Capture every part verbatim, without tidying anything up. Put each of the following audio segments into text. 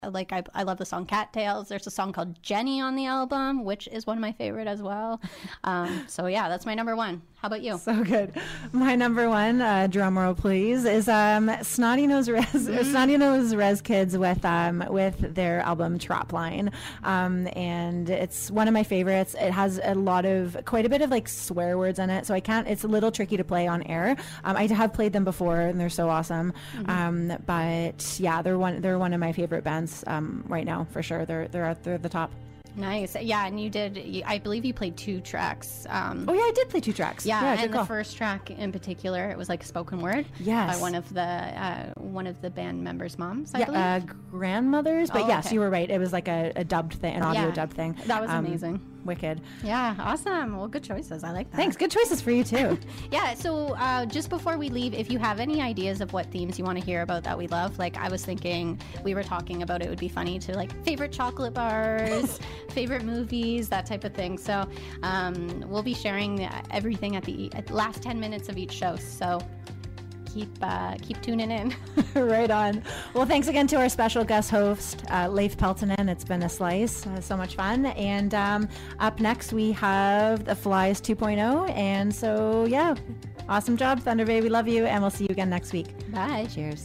Like, I, I love the song Cattails. There's a song called Jenny on the album, which is one of my favorite as well. Um, so, yeah, that's my number one. How about you? So good. My number one, uh, drum roll please, is um, Snotty Nose Res, mm. Snotty Nose Res Kids with um, with their album Trap Line. Um, and it's one of my favorites. It has a lot of, quite a bit of like swear words in it, so I can't, it's a little tricky to play on air. Um, I have played them before, and they're so awesome. Mm-hmm. Um, but yeah, they're one, they're one of my favorite bands. Um, right now, for sure. They're they're at they're the top. Nice. Yeah, and you did, you, I believe you played two tracks. Um, oh, yeah, I did play two tracks. Yeah, yeah and the call. first track in particular, it was like spoken word. Yes. By one of the uh, one of the band members' moms, I yeah, believe. Uh, grandmothers. But oh, yes, okay. you were right. It was like a, a dubbed thing, an audio yeah, dubbed thing. That was um, amazing. Wicked. Yeah, awesome. Well, good choices. I like that. Thanks. Good choices for you, too. Yeah, so uh, just before we leave, if you have any ideas of what themes you want to hear about that we love, like I was thinking, we were talking about it would be funny to like favorite chocolate bars, favorite movies, that type of thing. So um, we'll be sharing everything at the at the last ten minutes of each show. So keep uh, keep tuning in. Right on. Well, thanks again to our special guest host, uh, Leif Peltonen. It's been a slice. Uh, so much fun. And um, up next, we have The Flies two point oh. And so, yeah, awesome job, Thunder Bay. We love you, and we'll see you again next week. Bye. Cheers.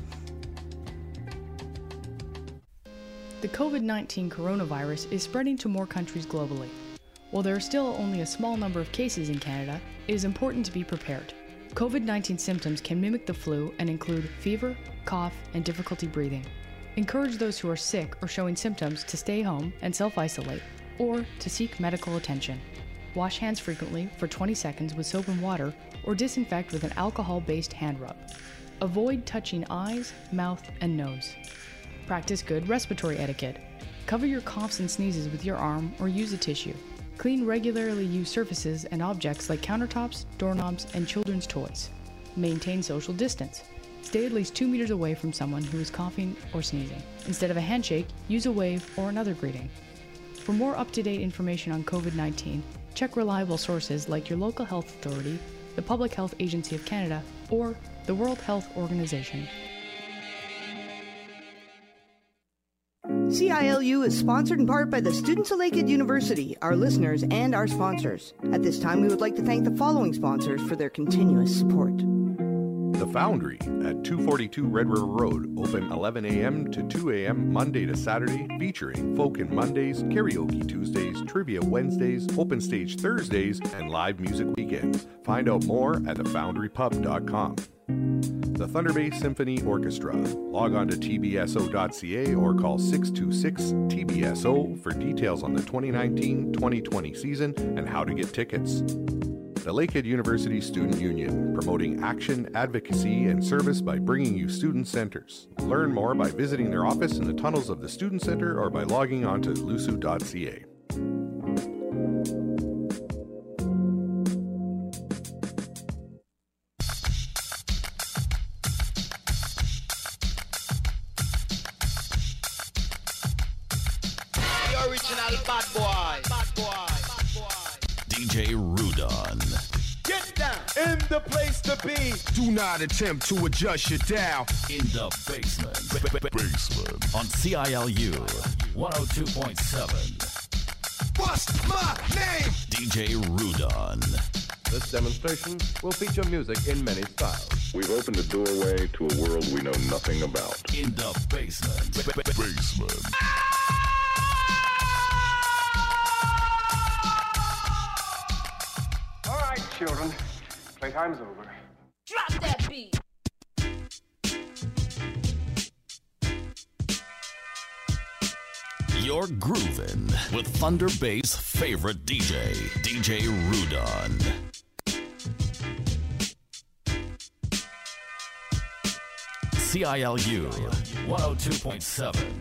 The covid nineteen coronavirus is spreading to more countries globally. While there are still only a small number of cases in Canada, it is important to be prepared. covid nineteen symptoms can mimic the flu and include fever, cough, and difficulty breathing. Encourage those who are sick or showing symptoms to stay home and self-isolate, or to seek medical attention. Wash hands frequently for twenty seconds with soap and water, or disinfect with an alcohol-based hand rub. Avoid touching eyes, mouth, and nose. Practice good respiratory etiquette. Cover your coughs and sneezes with your arm or use a tissue. Clean regularly used surfaces and objects like countertops, doorknobs, and children's toys. Maintain social distance. Stay at least two meters away from someone who is coughing or sneezing. Instead of a handshake, use a wave or another greeting. For more up-to-date information on covid nineteen, check reliable sources like your local health authority, the Public Health Agency of Canada, or the World Health Organization. C I L U is sponsored in part by the students of Lakehead University, our listeners, and our sponsors. At this time, we would like to thank the following sponsors for their continuous support. The Foundry at two forty-two Red River Road, open eleven a.m. to two a.m. Monday to Saturday, featuring Folkin' Mondays, Karaoke Tuesdays, Trivia Wednesdays, Open Stage Thursdays, and live music weekends. Find out more at the foundry pub dot com. The Thunder Bay Symphony Orchestra. Log on to t b s o dot c a or call six two six T B S O for details on the twenty nineteen twenty twenty season and how to get tickets. The Lakehead University Student Union, promoting action, advocacy, and service by bringing you student centers. Learn more by visiting their office in the tunnels of the Student Center or by logging on to l u s u dot c a. Bad boy, bad boy, bad boy. D J Rudon. Get down in the place to be. Do not attempt to adjust your dial. In the basement. Basement. On C I L U one oh two point seven. What's my name? D J Rudon. This demonstration will feature music in many styles. We've opened a doorway to a world we know nothing about. In the basement. Basement. Children, playtime's over. Drop that beat. You're groovin' with Thunder Bay's favorite D J, D J Rudon. C I L U one oh two point seven.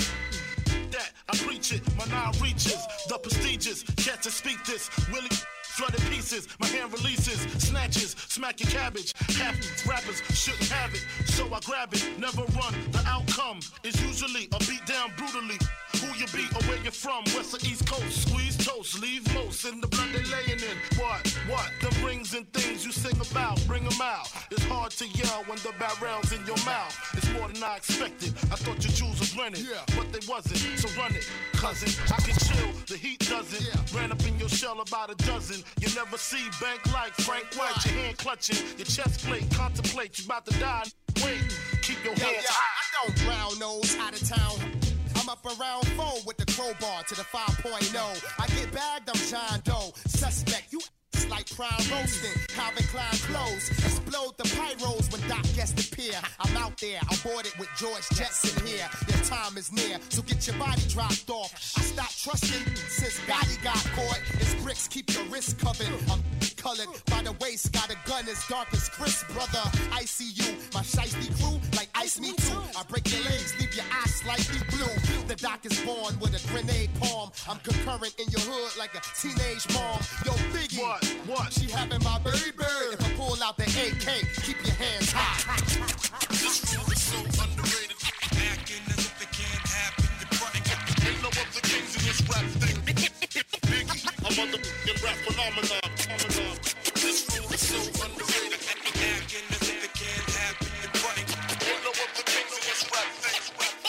My now reaches the prestigious. Can't to speak this. Willie flooded pieces. My hand releases, snatches, smack your cabbage. Half rappers shouldn't have it, so I grab it. Never run. The outcome is usually a beat down brutally. Who you be or where you're from, west or east coast. Squeeze toast, leave most in the blood they laying in. What, what, the rings and things you sing about, bring them out. It's hard to yell when the barrel's in your mouth. It's more than I expected. I thought your jewels was rented, yeah. But they wasn't, so run it, cousin. I can chill, the heat doesn't. Yeah. Ran up in your shell about a dozen. You never see bank like Frank White. Your hand clutching, your chest plate, contemplate, you about to die. Wait, keep your hands high. I don't brown nose out of town. I'm up around four with the crowbar to the five point oh. I get bagged, I'm John Doe. Suspect, you like prime roasting. Calvin Klein clothes. Explode the pyros when Doc gets to pier. I'm out there, I'm boarded with George Jetson here. Your time is near, so get your body dropped off. I stopped trusting since Gotti got caught. It's bricks, keep your wrist covered. I'm colored by the waist, got a gun as dark as Chris, brother. I see you, my shiesty crew, like ice me too. I break your legs, leave your eyes slightly blue. The Doc is born with a grenade palm. I'm concurrent in your hood like a teenage mom. Yo, Biggie, what? What? She having my baby. If I pull out the A K, keep your hands high. This rule is so underrated. Acting as if it can't happen. You're fronting. Ain't no other kings in this rap thing. Biggie, I'm on the rap phenomenon. phenomenon. This rule is so underrated. Acting as if it can't happen. You're fronting. Ain't no other kings in this rap thing.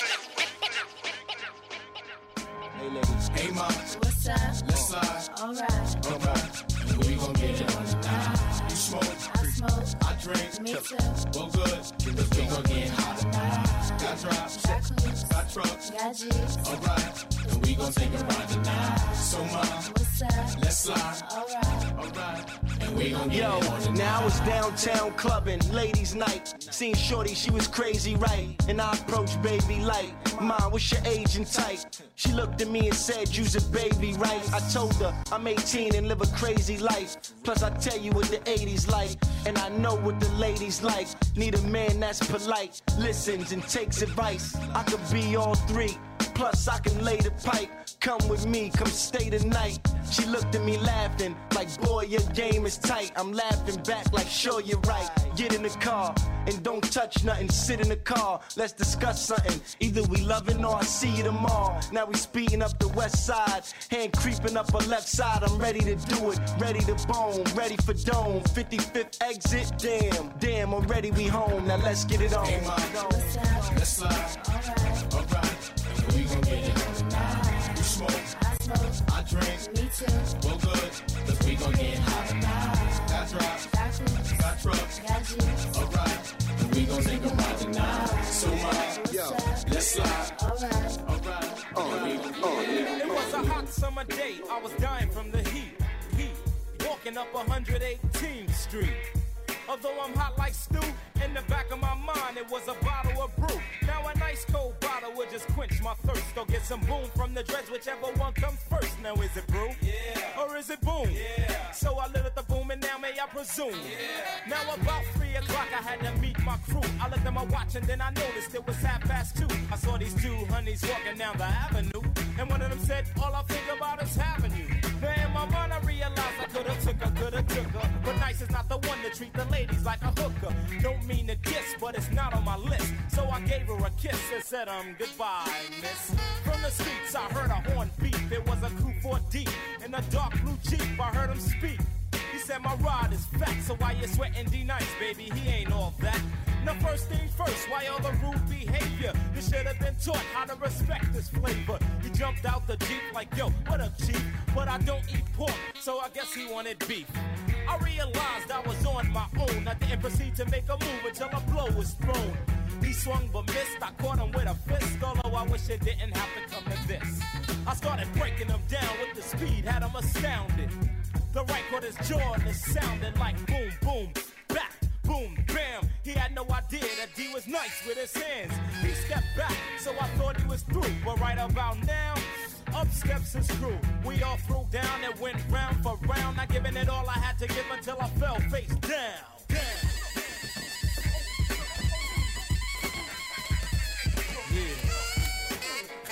Hey ladies. Hey mom. What's up? Let's slide. Alright. Alright. We gon' get it on tonight. You smoke, I smoke, I drink, me too. Well good, cause we gon' get hot tonight. Got drops, got coops, got trucks, got G's. Alright, and we gon' take a ride tonight. So mom, what's up? Let's slide. Alright, alright. And we gon' get Yo, it on tonight. Now it's downtown clubbing, ladies' night. Seen Shorty, she was crazy, right? And I approached baby light. Mom, what's your age and type? She looked at me and said, you's a baby, right? I told her I'm eighteen and live a crazy life. Plus I tell you what the eighties like, and I know what the ladies like. Need a man that's polite, listens and takes advice. I could be all three, plus I can lay the pipe. Come with me, come stay the night. She looked at me laughing, like boy your game is tight. I'm laughing back like sure you're right. Get in the car, and don't touch nothing. Sit in the car, let's discuss something. Either we loving or I see you tomorrow. Now we speeding up the west side, hand creeping up her left side. I'm ready to do it, ready to bone, ready for dome. fifty-fifth exit, damn, damn, already we home. Now let's get it on. Hey mom, what's up? Let's slide. Alright, alright. And we gon' get it on tonight. You smoke, I smoke, I drink, me too. well good, cause we gon' get hot tonight. Got drops, got coops, got trucks, got G's. Alright, and we gon' take a ride tonight. So mom, yo, let's slide. Alright, alright. Oh, yeah. Oh, yeah. It was a hot summer day, I was dying from the heat, heat. Walking up one hundred eighteenth Street. Although I'm hot like stew, in the back of my mind it was a bottle of brew. Now a nice cold bottle would just quench my thirst, or get some boom from the dreads, whichever one comes first. Now is it brew? Yeah. Or is it boom? Yeah. So I lit at the boom and now may I presume? Yeah. Now about three o'clock I had to meet my crew. I looked at my watch and then I noticed it was half past two. I saw these two honeys walking down the avenue, and one of them said, all I think about is having you. Now in my mind I realized I could've took her, could've took her, but nice is not the one to treat the ladies like a hooker. Don't mean to diss, but it's not on my list. So I gave her a kiss and said, um, goodbye, miss. From the streets I heard a horn beat. There was a crew four deep in a dark blue Jeep. I heard him speak. He said my ride is fat, so why you sweating D-Nice, baby? He ain't all that. Now first thing first, why all the rude behavior? You should have been taught how to respect this flavor. He jumped out the Jeep like, yo, what up, Chief? But I don't eat pork, so I guess he wanted beef. I realized I was on my own. I didn't proceed to make a move until a blow was thrown. He swung but missed, I caught him with a fist, although I wish it didn't have to come to this. I started breaking him down with the speed, had him astounded. The right caught his jaw and it sounded like boom, boom, back, boom, bam. He had no idea that D was nice with his hands. He stepped back, so I thought he was through. But right about now, up steps his crew. We all threw down and went round for round, not giving it all I had to give until I fell face down. Down.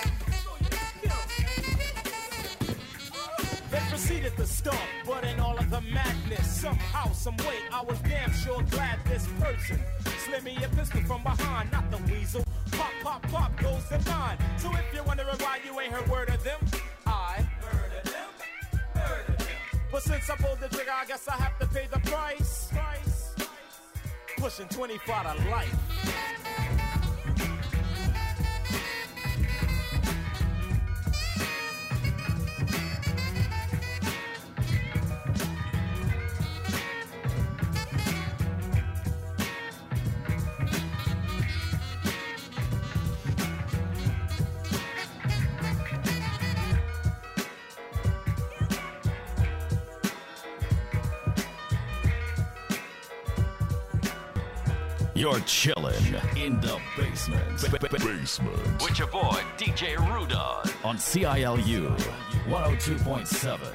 Proceeded to start, but in all of the Somehow, some way, I was damn sure glad this person slid me a pistol from behind, not the weasel. Pop, pop, pop goes the nine. So if you're wondering why you ain't heard word of them, I murdered them, murdered them. But since I pulled the trigger, I guess I have to pay the price. price. Pushing twenty-five to life. You're chilling in the basement. Basement. With your boy, D J Rudon. On C I L U one oh two point seven.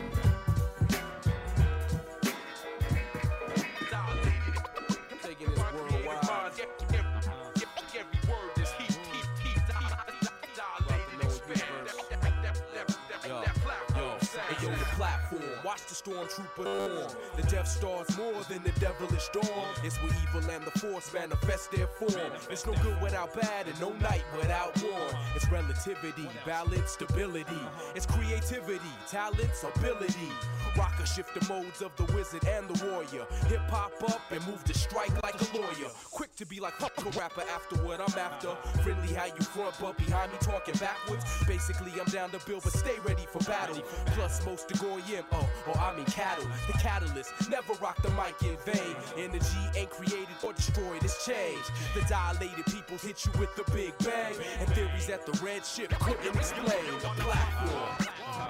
Watch the stormtrooper form. The Death Star's more than the devilish dawn. It's where evil and the force manifest their form. It's no good without bad and no night without war. It's relativity, balance, stability. It's creativity, talents, ability. Rocker shift the modes of the wizard and the warrior. Hip hop up and move to strike like a lawyer. Quick to be like fuck a rapper after what I'm after. Friendly how you front but behind me talking backwards. Basically I'm down to build but stay ready for battle. Plus most to go yim, oh, or I mean cattle. The catalyst, never rock the mic in vain. Energy ain't created or destroyed, it's changed. The dilated peoples hit you with the big bang. And theories that the red ship couldn't explain. The platform.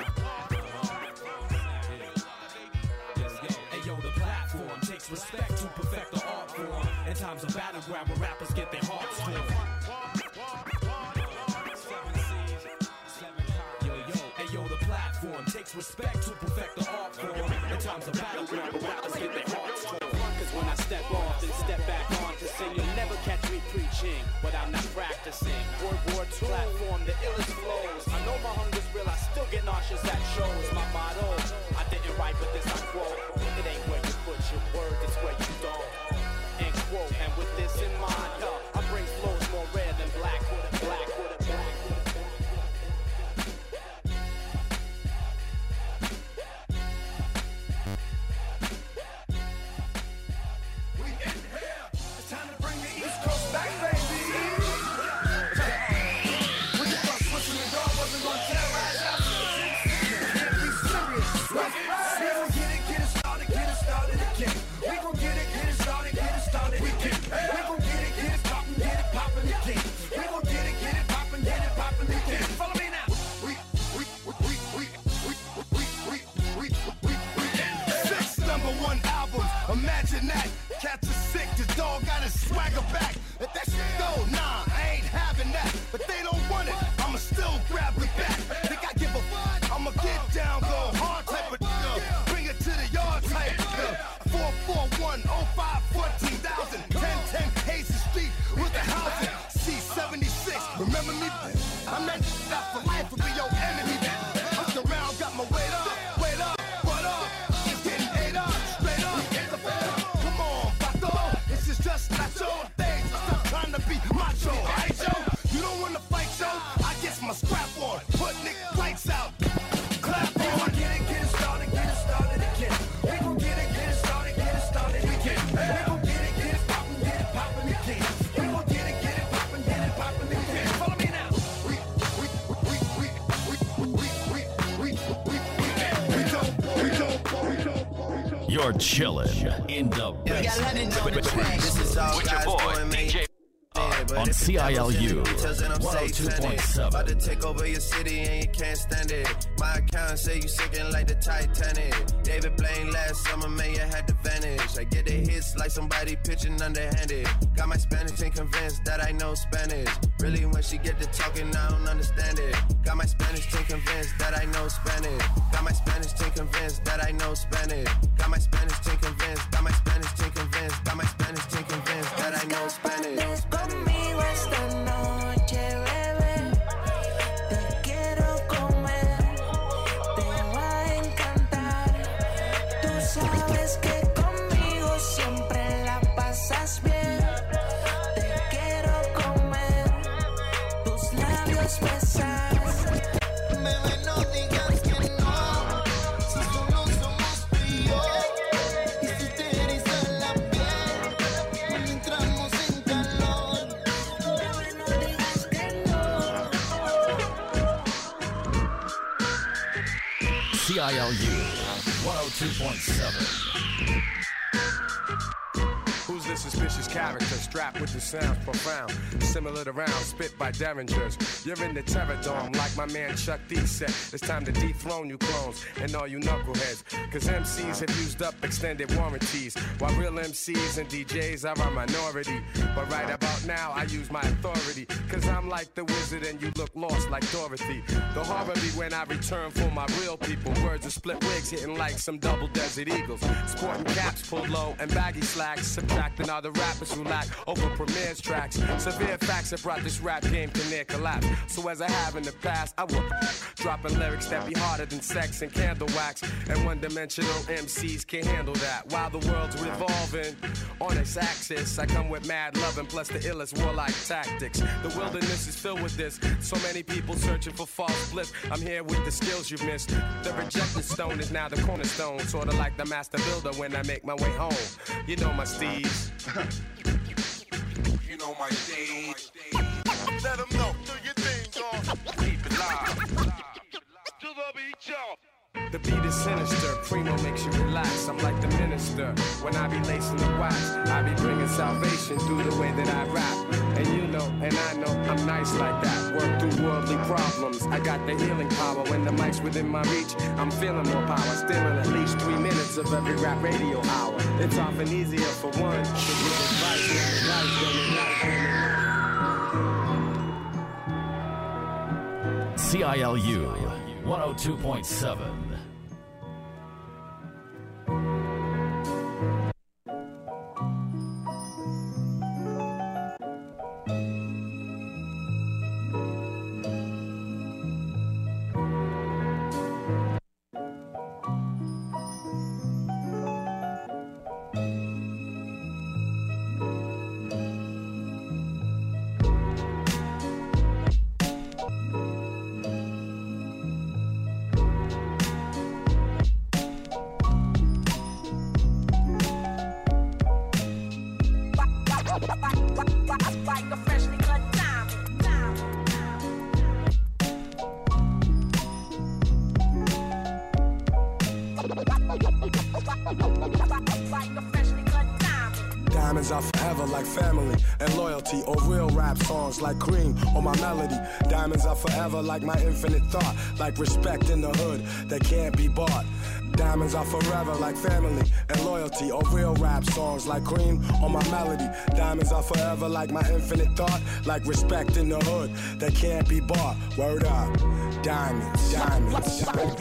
Takes respect to perfect the art form. In times of battleground where rappers get their hearts torn. Yo, yo, hey yo, the platform takes respect to perfect the art form. In times of battleground where rappers get their hearts torn. Cause when I step off and step back on to sing, you'll never catch me preaching what I'm not practicing. World War Two platform, the illest flows. I know my hunger's real, I still get nauseous at shows. My motto, I didn't write but this I quote. It ain't where you put your word, it's where you don't. End quote, and with this in mind, yo, I bring flows more rare than black with a black with a black with a We in here, it's time to bring the East Coast back, baby. When you first listen to God, wasn't gonna terrorize us. Can't be serious, right? We gon' get it, get it started, get it started again. We gon' get it, get it started, get it started again. We gon' get it, get it poppin', get it poppin' again. We gon' get it, get it poppin', get it poppin' again. Follow me now. We, we, we, we, we, we, we, we, we, we, we. Six number one albums, imagine that. Cats are sick, the dog got his swagger back. If that shit go, nah, I ain't having that. But they don't want it, I'ma still grab it back. Think I give a fuck? I'ma get down, go hard type of uh, bring it to the yard type. Uh, four four one oh five fourteen thousand ten ten Hazy Street with the housing. C seventy-six, remember me? I'm that that for life will be your enemy. I'm around, got my weight up, weight up, what up? It's getting ate up, straight up. Come on, Bato, this is just not your thing. Stop trying to be macho, right, yo? You don't wanna fight, yo? I guess my scrap on, put Nick lights out. Clap on, get it, get it started, get it started again. We gon' get it, get it started, get it started again. We gon' get it, get it poppin', get it poppin' again. We gon' get it, get it poppin', get it poppin' again. Follow me now. We, we, we, we, we, we, we, we, we, we, we don't, we don't, we don't. You're chilling in the basement. With your boy, D J on C I L U one oh two point seven. About to take over your city and you can't stand it. My account say you sinking like the Titanic. David Blaine last summer, man, you had to vanish. I get the hits like somebody pitching underhanded. Got my Spanish ain't convinced that I know Spanish. Really, when she get to talking, I don't understand it. Got my Spanish team convinced that I know Spanish. Got my Spanish team convinced that I know Spanish. Got my Spanish team convinced. Got my Spanish team convinced. Got my Spanish team convinced that I know Spanish. Conmigo esta noche, bebé, te quiero comer, te va a encantar. Tú sabes que conmigo I L U one oh two point seven. Who's this suspicious character strapped with the sounds profound, similar to rounds spit by derringers? You're in the terror dome like my man Chuck D said. It's time to dethrone you clones and all you knuckleheads, cause M Cs have used up extended warranties, while real M Cs and D Js are a minority. But right about now I use my authority, cause I'm like the wizard and you look lost like Dorothy. The horror be when I return for my real people. Words of split wigs hitting like some double desert eagles, sporting caps pulled low and baggy slacks, subtracting all the rappers who lack over Premier's tracks. Severe facts have brought this rap game to near collapse. So as I have in the past, I will dropping lyrics that be harder than sex and candle wax, and one-dimensional M Cs can't handle that. While the world's revolving on its axis, I come with mad loving plus the illest warlike tactics. The wilderness is filled with this, so many people searching for false bliss. I'm here with the skills you've missed. The rejected stone is now the cornerstone, sorta like the master builder when I make my way home. You know my steeds. You know my stage. Let them know, do your thing, y'all. Keep it live. To the beat, y'all. The beat is sinister, Primo makes you relax. I'm like the minister, when I be lacing the wax, I be bringing salvation through the way that I rap. And you know, and I know, I'm nice like that. Work through worldly problems, I got the healing power. When the mic's within my reach, I'm feeling more power. Stealing at least three minutes of every rap radio hour. It's often easier for one to give advice when the life doesn't like. C I L U one oh two point seven. Diamonds are forever like family and loyalty, or real rap songs like Cream or my melody. Diamonds are forever like my infinite thought, like respect in the hood that can't be bought. Diamonds are forever like family and loyalty, or real rap songs like Cream or my melody. Diamonds are forever like my infinite thought, like respect in the hood that can't be bought. Word up. Diamonds, diamonds, diamonds.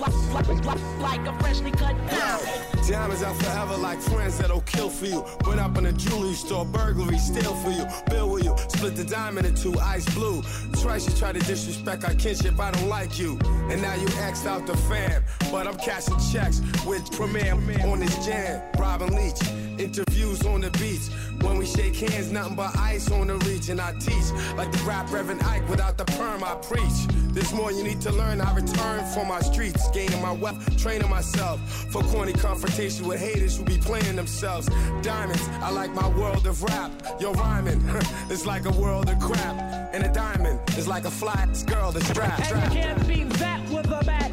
Like a freshly cut diamond. Diamonds are forever like friends that'll kill for you. Went up in a jewelry store, burglary, steal for you. Bill with you, split the diamond in two, ice blue. Twice you try to disrespect our kinship, I don't like you. And now you axed out the fam, but I'm cashing checks with Premier on this jam. Robin Leach, interviews on the beach. When we shake hands, nothing but ice on the reach. And I teach like the rap Reverend Ike, without the perm I preach. There's more you need to learn, I return from my streets, gaining my wealth, training myself for corny confrontation with haters who be playing themselves. Diamonds, I like my world of rap. Yo, rhyming, it's like a world of crap. And a diamond is like a fly girl that's strapped. And you can't beat that with a bat.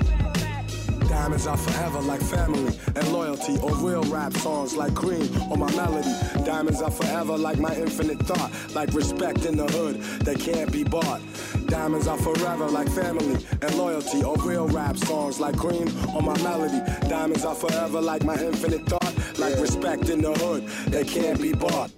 Diamonds are forever like family and loyalty, or real rap songs like Cream or my melody. Diamonds are forever like my infinite thought, like respect in the hood that can't be bought. Diamonds are forever like family and loyalty, or real rap songs like Cream or my melody. Diamonds are forever like my infinite thought, like respect in the hood that can't be bought.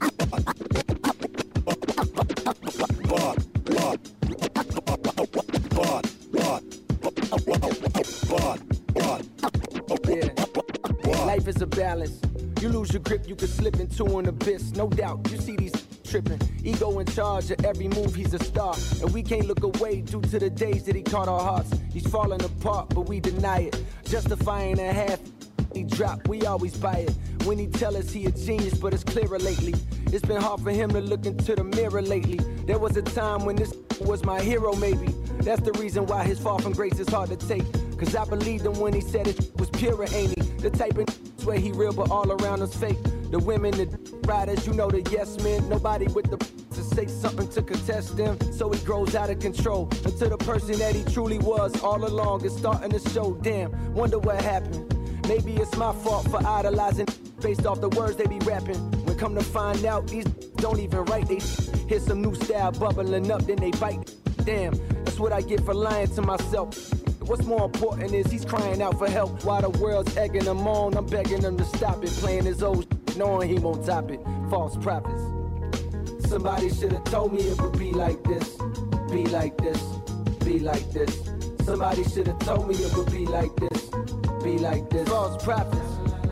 Bought, bought, bought, bought, bought. Yeah. Life is a balance. You lose your grip, you could slip into an abyss. No doubt, you see these tripping. Ego in charge of every move, he's a star. And we can't look away due to the days that he caught our hearts. He's falling apart, but we deny it. Justifying a half he dropped, we always buy it. When he tell us he a genius, but it's clearer lately. It's been hard for him to look into the mirror lately. There was a time when this was my hero, maybe. That's the reason why his fall from grace is hard to take. Cause I believed him when he said it was pure, ain't he? The type of where he real but all around us fake. The women, the riders, you know the yes men. Nobody with the to say something to contest them. So he grows out of control until the person that he truly was all along is starting to show. Damn, wonder what happened. Maybe it's my fault for idolizing based off the words they be rapping. When come to find out, these don't even write. They hear some new style bubbling up, then they bite. Damn, that's what I get for lying to myself. What's more important is he's crying out for help. While the world's egging him on, I'm begging him to stop it. Playing his old shit, knowing he won't top it. False prophets. Somebody should have told me it would be like this. Be like this. Be like this. Somebody should have told me it would be like this. Be like this. False prophets.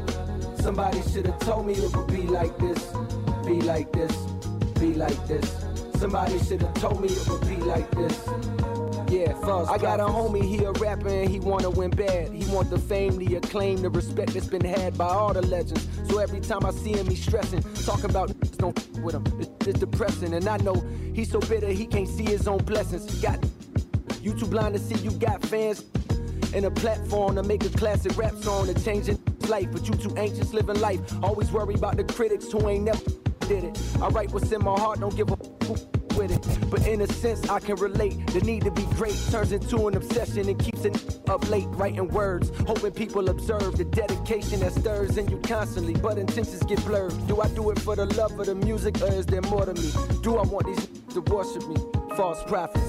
Somebody should have told me it would be like this. Be like this. Be like this. Somebody should have told me it would be like this. Yeah, false. I got a homie, he a rapper and he wanna win bad. He want the fame, the acclaim, the respect that's been had by all the legends. So every time I see him, he's stressing. Talking about niggas don't f with him. It's, it's depressing. And I know he's so bitter he can't see his own blessings. Got you too blind to see you got fans and a platform to make a classic rap song to change your life. But you too anxious living life. Always worry about the critics who ain't never did it. I write what's in my heart, don't give a f with it. But in a sense I can relate. The need to be great turns into an obsession and keeps it up late writing words, hoping people observe the dedication that stirs in you constantly, but intentions get blurred. Do I do it for the love of the music or is there more to me? Do I want these to worship me? False prophets.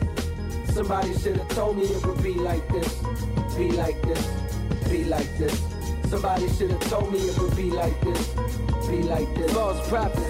Somebody should have told me it would be like this. Be like this. Be like this. Somebody should have told me it would be like this. Be like this. False prophets.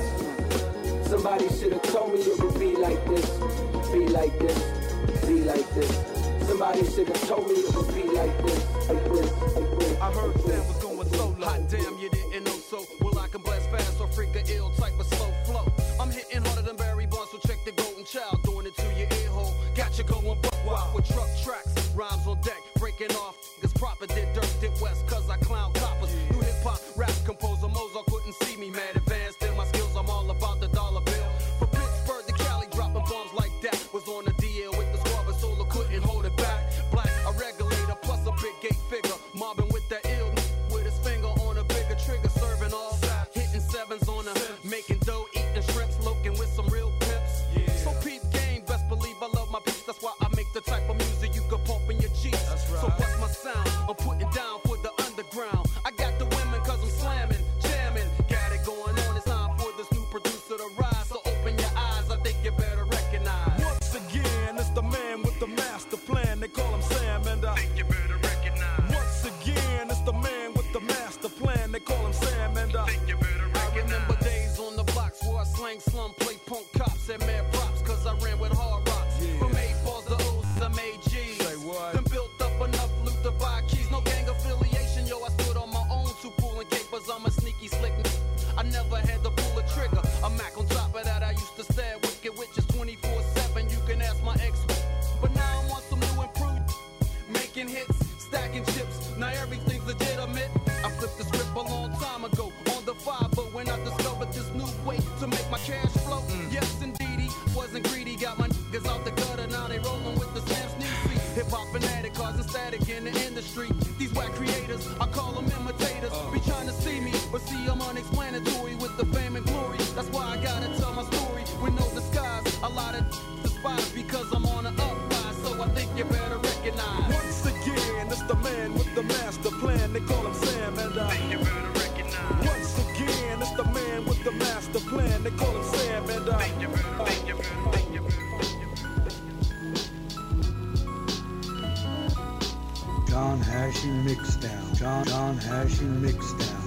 Somebody should have told me it would be like this. Be like this. Be like this. Somebody should have told me it would be like this. Like this. Like this. I heard Sam was going solo. Hot damn, you didn't know so. Well, I can blast fast or freak a ill type of slow flow. I'm hitting harder than Barry Bonds, so check the Golden Child. Doing it to your ear hole. Got you going buck wild with truck tracks. Rhymes on deck, breaking off. Cause proper did dirt, did west, cause I clown coppers. New hip hop, rap composer, Mozart couldn't see me, mad advanced in my skills. I'm all about the dollar bill. From Pittsburgh to Cali, dropping bombs like that. Was on the D L with the squad, but Solar couldn't hold it back. Black, a regulator, plus a big gate figure. Mobbing with that ill with his finger on a bigger trigger. Serving all hitting sevens on a making dough, eating shrimps, loking with some real pimps. Yeah. So peep game, best believe I love my peace. That's why I make the type of music you could pump in your cheeks. Right. So what's my sound? I'm putting down for the underground. I got the women cause I'm slamming, jamming. Got it going on, it's time for this new producer to rise. So open your eyes, I think you better recognize. Once again, it's the man with the master plan. They call him Sam and I think you better recognize. Once again, it's the man with the master plan. They call him Sam and I think you better recognize. I remember days on the blocks where I slang slum, play punk cops, and mad props cause I ran with hard rocks. Yeah. From eight balls to O's, I made G's. Say what? Then built up enough loot to buy keys. No gang affiliation, yo, I stood on my own. Two pulling capers, I'm a sneaky slick. I never had to pull a trigger. A Mac on top of that, I used to stare wicked witches twenty-four seven. You can ask my ex. But now I'm on some new improved. Making hits, stacking chips. Now everything's legitimate. I flipped the script a long time ago on the five. But when I discovered this new way to make my cash flow, mm. yes indeedy, wasn't greedy. Got my niggas out the gutter, now they rolling with the Sam Sneaky. Hip hop fanatic, causing static in the industry. These whack creators, I call them imitators. Uh. Be trying to see me, but see I'm unexplanatory with the fame and glory. That's why I gotta tell my story with no disguise. A lot of despise because I'm on an uprise, so I think you better recognize. Once again, it's the man with the master plan. They call him Sam and I think you better recognize. Once again, it's the man with the master plan. They call him Sam and I think you better, think you better, think you better. John Hashing Mixdown. John John Hashing Mixdown.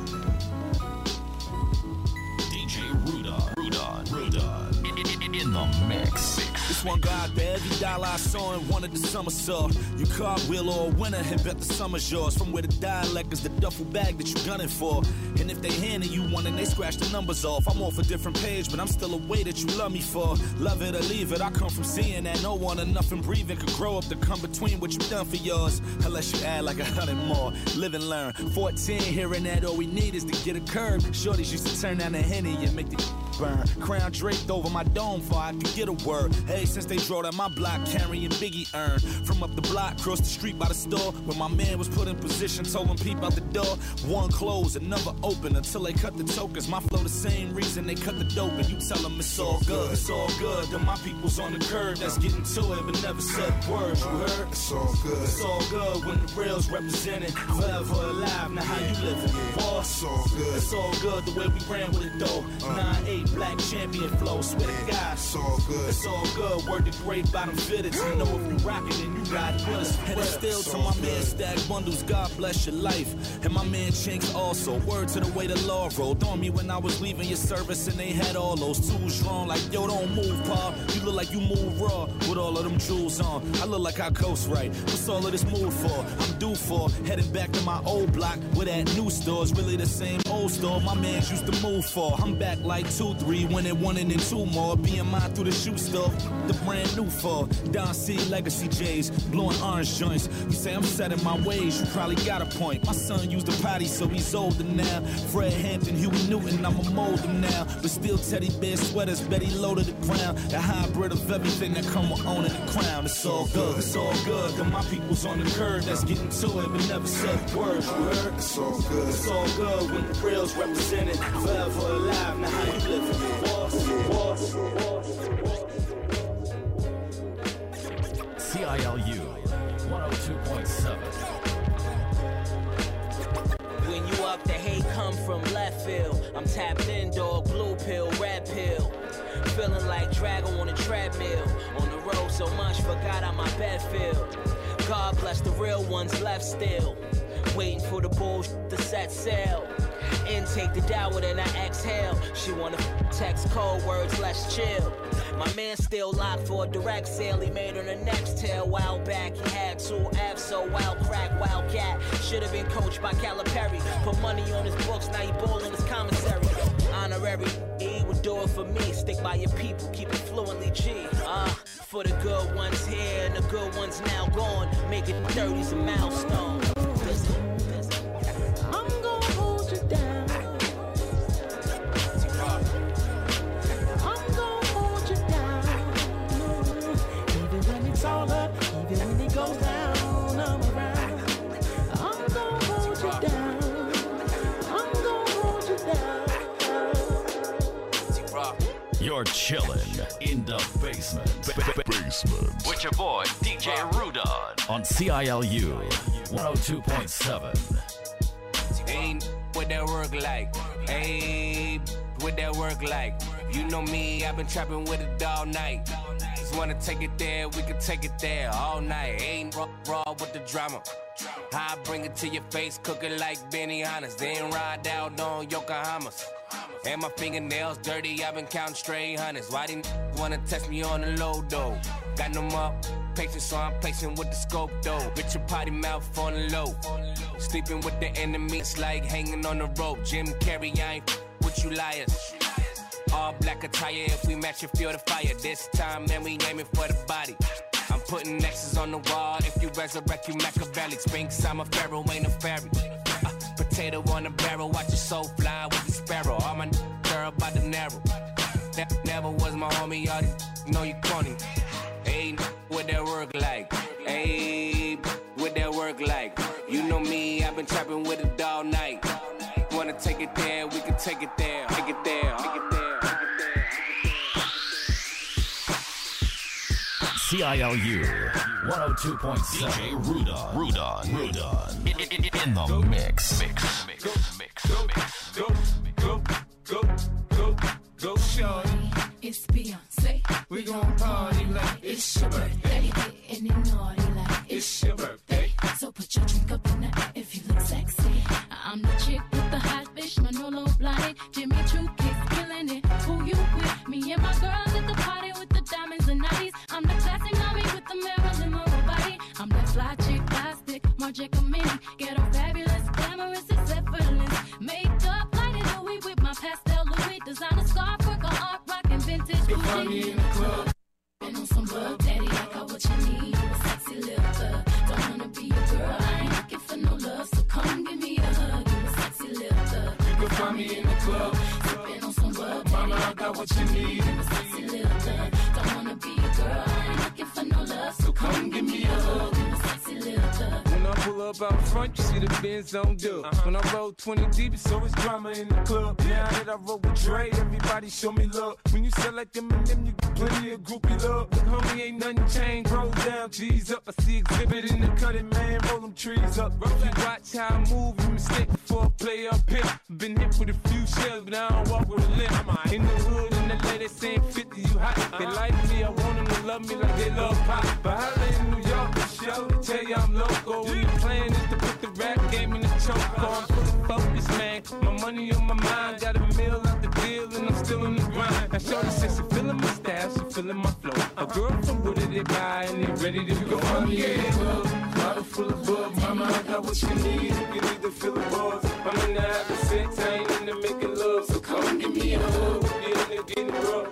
D J Rudon. Rudon. Rudon. In, in, in the mix. This one guy, for every dollar I saw and wanted the summer saw. You cartwheel or a winner and bet the summer's yours. From where the dialect is the duffel bag that you gunning for. And if they handing you one and they scratch the numbers off, I'm off a different page, but I'm still a way that you love me for. Love it or leave it, I come from seeing that no one or nothing breathing could grow up to come between what you done for yours. Unless you add like a hundred more. Live and learn. fourteen, hearing that all we need is to get a curb. Shorties used to turn down the Henny and make the burn. Crown draped over my dome for I could get a word. Hey, since they drove down my block carrying Biggie urn. From up the block, across the street by the store, when my man was put in position, told him peep out the door. One closed, another open, until they cut the tokens. My flow the same reason they cut the dope, and you tell them it's all good, it's all good. Then my people's on the curb that's getting to it, but never said words, you heard? It's all good. It's all good when the real's represented. Forever alive, now how you living? Boy, it's all good. It's all good the way we ran with it though. nine eight black champion flow, swear to God. It's all good. It's all good, word to great bottom fitteds. You know if you rockin' then you got it with us. And it's still to my man Stack Bundles, God bless your life. And my man Chinks also, word to the way the law rolled on me when I was leaving your service and they had all those tools drawn. Like, yo, don't move, pa. You look like you move raw with all of them jewels on. I look like I coast right. What's all of this mood for? I'm due for heading back to my old block where that new store's really the same old store my mans used to move for. I'm back like two, three, winning one and then two more. Being mine through the shoe store, the brand new for Don C Legacy J's, blowing orange joints. You say I'm set in my ways, you probably got a point. My son used a potty, so he's older now. Fred Hampton, Huey Newton, I'ma mold him now. But still teddy bear sweaters, Betty low to the ground. The hybrid of everything that come with owning the crown. It's all good, it's all good. Then my people's on the curb that's getting to it, but never said words, you heard? It's all good. It's all good when the real's represented. Forever alive, now how you living? Boss, boss, boss. C I L U one oh two point seven. When you up, the hate come from left field. I'm tapped in, dog, blue pill, red pill. Feeling like Drago on a treadmill. On the road so much, forgot how my bed feel. God bless the real ones left still. Waiting for the bullshit to set sail. Intake the downward and I exhale. She wanna text cold words, let's chill. My man still locked for a direct sale. He made her the next tail. While back, he had two F's, so wild crack, wild cat. Should've been coached by Calipari. Put money on his books, now he ballin' his commissary. Honorary, he would do it for me. Stick by your people, keep it fluently G. Ah, uh, for the good ones here and the good ones now gone. Make it thirties a milestone. Listen. You're chillin' in the basement. B- basement. With your boy, D J Rudon. On C I L U one oh two point seven. Ain't what that work like. Ain't what that work like. You know me, I've been trapping with it all night. Just wanna take it there, we can take it there all night. Ain't raw, raw with the drama. I bring it to your face, cook it like Benihana's. Then ride out on Yokohamas. And my fingernails dirty, I've been counting straight hundreds. Why didn't wanna test me on the low though? Got no more patience, so I'm patient with the scope though. Bitch, your potty mouth on the low. Sleeping with the enemy, it's like hanging on the rope. Jim Carrey, I ain't with you liars. All black attire, if we match you, feel the fire. This time, man, we aiming for the body. I'm putting X's on the wall. If you resurrect, you Machiavelli. Spinks, I'm a pharaoh, ain't a fairy. Uh, potato on a barrel, watch your soul fly with the sparrow. All my n****s are about to narrow. Ne- never was my homie, all these know you corny. Ain't what that work like. Ain't what that work like. You know me, I've been trapping with it all night. Wanna take it there, we can take it there. Take it there, take it there. C I L U one oh two point seven. D J Rudon. Rudon. Rudon. In, in, in the mix. Mix. Mix. Mix. Mix. Go. Go. Go. Go. Go. Shorty. It's Beyonce. We gon' party like it's your birthday. And it naughty like it's your birthday. So put your drink up in the air if you look sexy. I'm the chick with the hot fish, Manolo Blahnik, Jimmy Choo Kicks, killing it. Who you with? Me and my girls at the party with the diamonds and nighties. I'm the classic mommy with the Marilyn Monroe body. I'm that fly chick, plastic, Margica Mini. Ghetto fabulous, glamorous, it's effortless. Makeup, lighted Louis with my pastel Louis. Designer scarf, work on art, rockin' vintage. Go find me in the club. Been on some bug, daddy, I got what you need. You a sexy little thug. Don't wanna be your girl, I ain't looking for no love. So come give me a hug, you a sexy little thug. You can find me in the club. Sippin' on some bug, mama, I got what you need. You a sexy little thug. Don't wanna wanna be a girl, I ain't looking for no love, so come give me a hug, give a sexy little tug. When I pull up out front, you see the Benz on dub. Uh-huh. When I roll twenty deep, it's always drama in the club. Now that I roll with Dre, everybody show me love. When you sell like them and them, you get plenty of groupie love. But homie, ain't nothing changed. Roll down, G's up. I see exhibit in the cutting, man. Roll them trees up. Roll you watch how I move, you mistake before I play up here. Been hit with a few shells, but I don't walk with a limp. In the hood, in the lady saying fifty, you hot. Uh-huh. They like me, I want them to love me like they love pop. But holla in New York, the show, they tell you I'm local. When the plan is to put the rap game in the choke. Oh, I'm fully focused, man. My money on my mind, got a meal out the deal, and I'm still in the grind. Now shorty says she feeling my style, she feeling my flow. A girl from Wooded, they buy, and they ready to go. I'm yeah, love, bottle full of bug. Mama, I got what you need, you can either feel the buzz. I'm in the having sex, I ain't in the making love. So come give me a hug, get in there, get in the rub.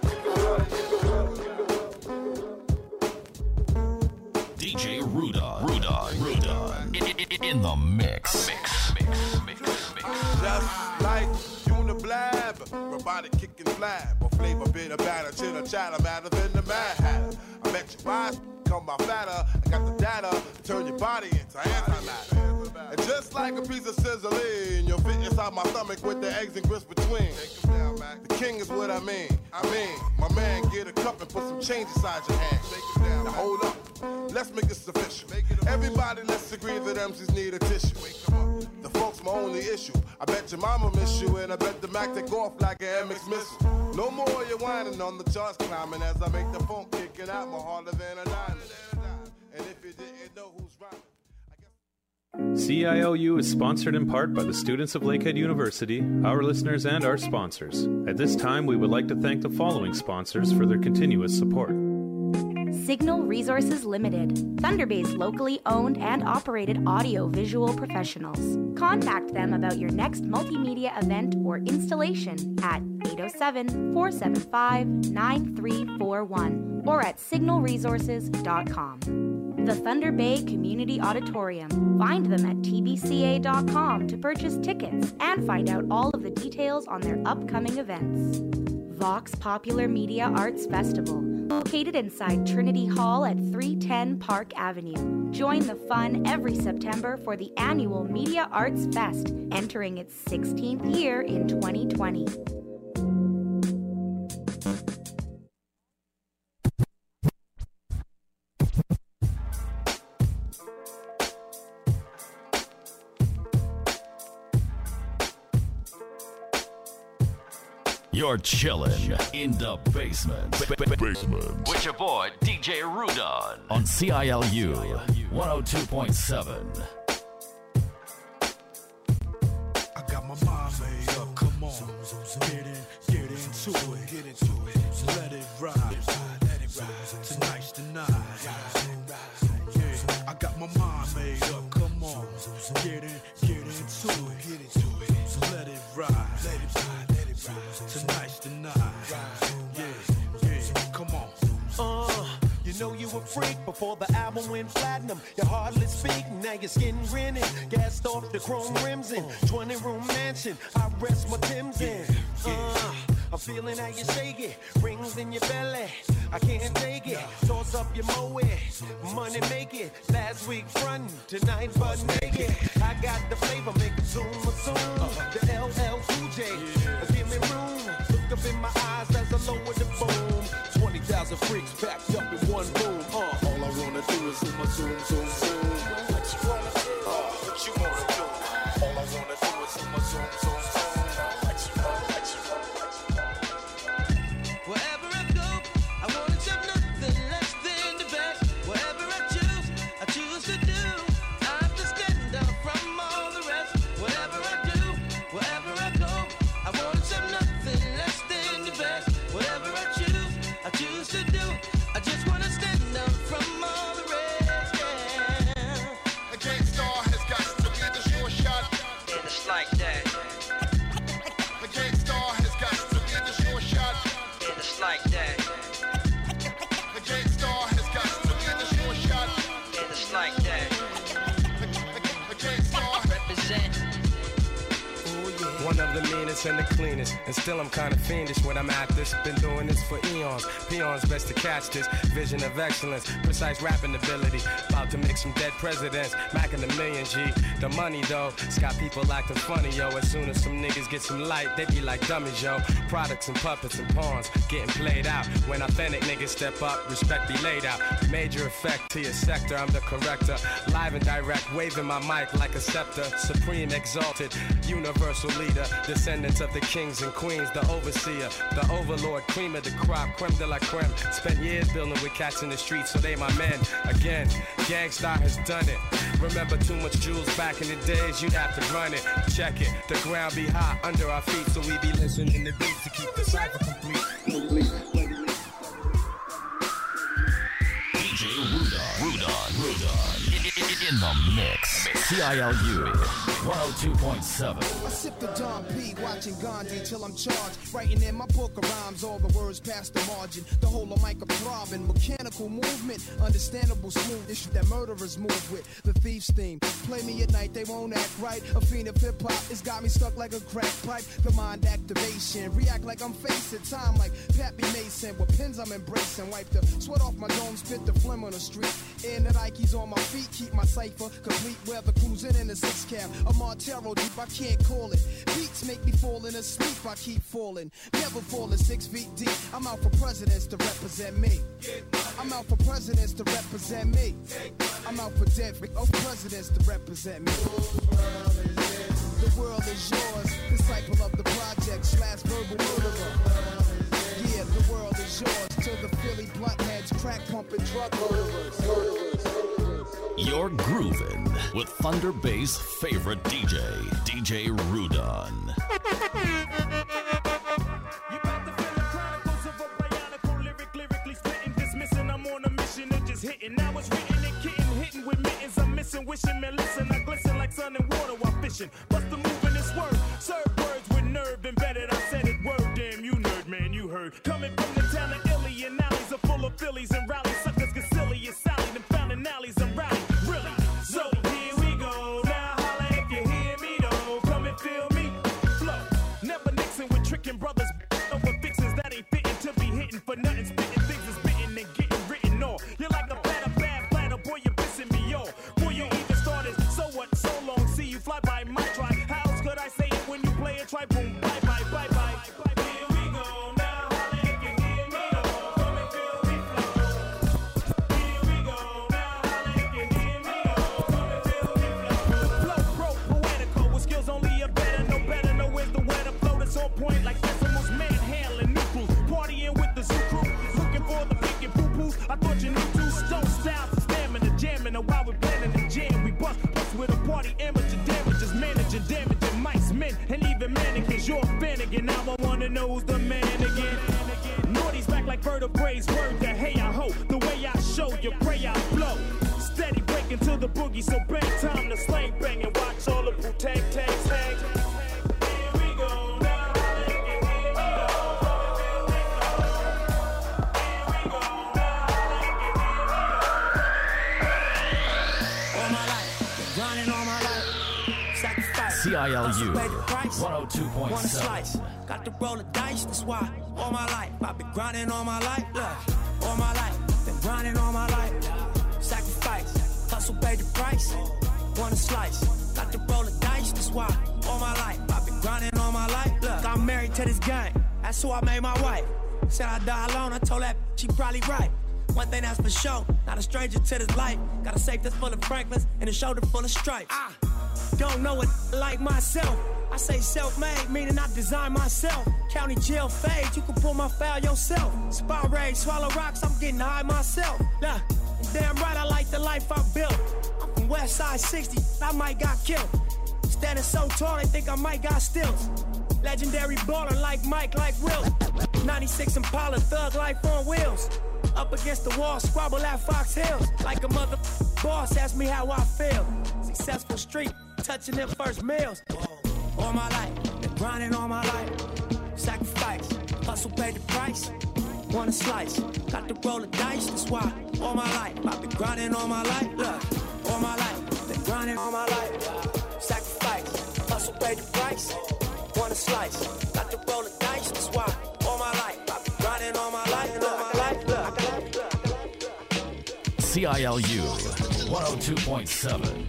D J Rudon, Rudon, Rudon, in, in, in the mix. Mix, mix, mix, mix. Just like Uniblab, robotic kicking flab, or flavor bitter batter, chitter chatter, matter than the Mad Hatter. I bet you rise, come by fatter. I got the data to turn your body into antimatter. And just like a piece of sizzling, you'll fit inside my stomach with the eggs and grits between. Down, the king is what I mean. I mean, my man, get a cup and put some change inside your hand. Down, now hold up, let's make this official. Everybody, let's agree that M Cs need a tissue. The folks, my only issue. I bet your mama miss you, and I bet the Mac take off like an M X missile. No more you whining on the charts climbing as I make the phone kicking out more harder than a diamond. And if you didn't know who's rhyming. C I L U is sponsored in part by the students of Lakehead University, our listeners, and our sponsors. At this time, we would like to thank the following sponsors for their continuous support. Signal Resources Limited, Thunder Bay's locally owned and operated audio-visual professionals. Contact them about your next multimedia event or installation at eight oh seven, four seven five, nine three four one or at signal resources dot com. The Thunder Bay Community Auditorium. Find them at T B C A dot com to purchase tickets and find out all of the details on their upcoming events. Vox Popular Media Arts Festival, located inside Trinity Hall at three ten Park Avenue. Join the fun every September for the annual Media Arts Fest, entering its sixteenth year in twenty twenty. You're chillin' in the basement. Basement. With your boy, D J Rudon. On C I L U one oh two point seven. I got my mind made up, come on. Get in, get into it, get into it. Let it ride, let it ride. Tonight's the night. Yeah, I got my mind made up, come on. Get in, get into it, get into it. Let it ride, let it ride. Tonight's the night. Yeah, yeah, come on. Uh, you know you a freak before the album went platinum. Your hardly speak, now your skin grinning. Gassed off the chrome rims in twenty room mansion. I rest my Timbs in. Uh, I'm feeling how you shake it. Rings in your belly. I can't take it. Toss up your moe. Money make it. Last week frontin', tonight butt naked. I got the flavor, make it zoom or zoom. The L L Cool J. Give me room. Look up in my eyes as I lower the boom. twenty thousand freaks packed up in one room. Uh, all I wanna do is zoom, zoom, zoom, zoom. What you wanna do? Uh, what you wanna do? All I wanna do is zoom, zoom, zoom, zoom. What you want? What you want? Wherever I go, I wanna have nothing less than the best. Whatever I choose, I choose to do. I have to stand out from all the rest. Whatever I do, wherever I go, I wanna have nothing less than the best. Whatever I choose, I choose to do. I just wanna stand out from all the rest. Yeah. realest and the cleanest. And still I'm kinda fiendish when I'm at this. Been doing this for eons. Peons best to catch this. Vision of excellence, precise rapping ability. About to make some dead presidents. Macking the million G. The money though, it's got people acting funny, yo. As soon as some niggas get some light, they be like dummies, yo. Products and puppets and pawns getting played out. When authentic niggas step up, respect be laid out. Major effect to your sector, I'm the corrector. Live and direct, waving my mic like a scepter. Supreme exalted, universal leader. Descendants of the kings and queens, the overseer. The overlord, cream of the crop, creme de la creme. Spent years building with cats in the streets, so they my men. Again, Gangstar has done it. Remember too much jewels back in the days, you'd have to run it. Check it, the ground be hot under our feet, so we be listening to beats to keep the cypher complete. complete. D J Rudon, Rudon, Rudon, in the mix. C I L U one oh two point seven. I sip the Don P, watching Gandhi till I'm charged. Writing in my book of rhymes, all the words past the margin. The whole of mic a throbbing, mechanical movement, understandable smooth issue that murderers move with. The thief's theme, play me at night, they won't act right. A fiend of hip hop, it's got me stuck like a crack pipe. The mind activation, react like I'm facing time like Pappy Mason. With pins I'm embracing, wipe the sweat off my dome, spit the phlegm on the street. In the Nikes on my feet, keep my cipher complete. Weather cruising in the six cam, a Montero deep, I can't call it. Beats make me falling asleep, I keep falling. Never falling six feet deep. I'm out for presidents to represent me. I'm out for presidents to represent me. I'm out for dead of presidents to represent me. The world is yours, disciple of the project slash verbal murderer. Yeah, the world is yours. To the Philly blunt heads, crack pumping drug murderers. You're grooving with Thunder Bay's favorite D J, D J Rudon. You got the feeling chronicles of a bionicle lyric, lyrically spitting, dismissing. I'm on a mission and just hitting. Now it's written and kitten, hitting with mittens. I'm missing, wishing, man, listen. I glisten like sun and water while fishing. Bust the move in this word. Serve words with nerve embedded. I said it word, damn, you nerd, man, you heard. Coming from the town of Illy and alleys are full of Phillies and rallies. Suckers get silly and Sally, them found in alleys and rallies. Really? So here we go. Now holla if you hear me though. Come and feel me. Flow. Never Nixon with tricking brothers over fixins that ain't fitting to be hitting for nothing. Spitting things is bitten and getting written on. You're like a platter, bad platter. Boy, you're pissing me off. Boy, you even started. So what? So long. See you fly by my try. How else could I say it when you play it? Try boom. Bye bye bye bye. Here we go. Now holla if you hear me though. Come and feel me flow. Here we go. Now holla if you hear me though. Come and feel me flow. Flow pro poetical with skills only a better. No better. No where's the weather flow that's on point like decimals. Manhandling neutrals. Partying with the zoo crew. Looking for the pink and poo poos. I thought you knew two stone styles and stamina. Jamming. And while we're blending the jam, we bust. Bust with a party amateur damages. Managing damaging mice, men, and even mannequins. You're a fan again. Now I wanna know who's the man again. Naughty's back like vertebrae. Word to hey, I hope. The way I show you, pray I blow. Steady breaking to the boogie, so bang time to slang bang and watch all the boo tag tags hang. Here we go now. Holla if you hear me though. Come and feel me flow. Here we go now. Holla if you hear me though. All my life, been grinding all my life. Sacrifice. C I L U Pay the price. one oh two point Wanna seven. slice. Got to roll the dice, that's why. All my life, I've been grinding all my life. Look, all my life, been grinding all my life. Sacrifice, hustle, pay the price. Wanna slice. Got to roll the dice, that's why. All my life, I've been grinding all my life. Look, I'm married to this gang. That's who I made my wife. Said I die alone, I told that she probably right. One thing that's for sure, not a stranger to this life. Got a safe that's full of Franklins and a shoulder full of stripes. Ah, don't know it like myself. I say self-made, meaning I design myself. County jail fade, you can pull my file yourself. Spot raid, swallow rocks, I'm getting high myself. Nah, damn right I like the life I built. I'm from West Side sixty, I might got killed. Standing so tall, they think I might got stilts. Legendary baller like Mike, like Will. ninety-six Impala, thug life on wheels. Up against the wall, squabble at Fox Hills. Like a mother boss, ask me how I feel. Successful street, touching them first meals. All my life, been grinding all my life. Sacrifice, hustle, pay the price. Wanna slice, got to roll the dice, that's why. All my life, I've been grinding all my life. Look, all my life, been grinding all my life. Sacrifice, hustle, pay the price. Wanna a slice. Got to roll the dice, that's why all my life I've been grinding all my life, all my life. Look. C I L U one oh two point seven.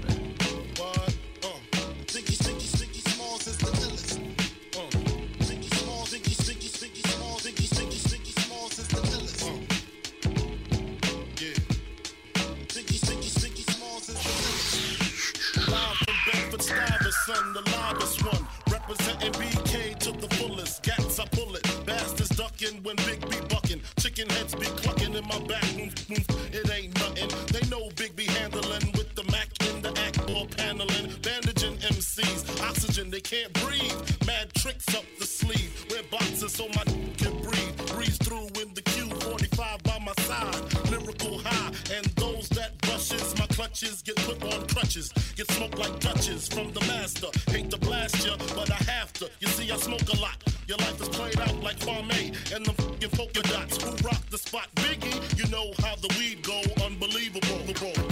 Son, the loudest one, representing B K to the fullest. Gats, I pull it. Bastards ducking when Big B bucking. Chicken heads be clucking in my back. It ain't nothing. They know Big B handling with the Mac in the act or paneling. Bandaging M Cs. Oxygen, they can't breathe. Mad tricks up the sleeve. Wear boxes so my can breathe. Breeze through in the Q forty-five by my side. Lyrical high. And those that brushes my clutches get put on crutches. Get smoked like Dutches from the master. Hate to blast ya, but I have to. You see, I smoke a lot. Your life is played out like Kwame and the fucking polka dots. Who rock the spot? Biggie, you know how the weed go. Unbelievable. The roll.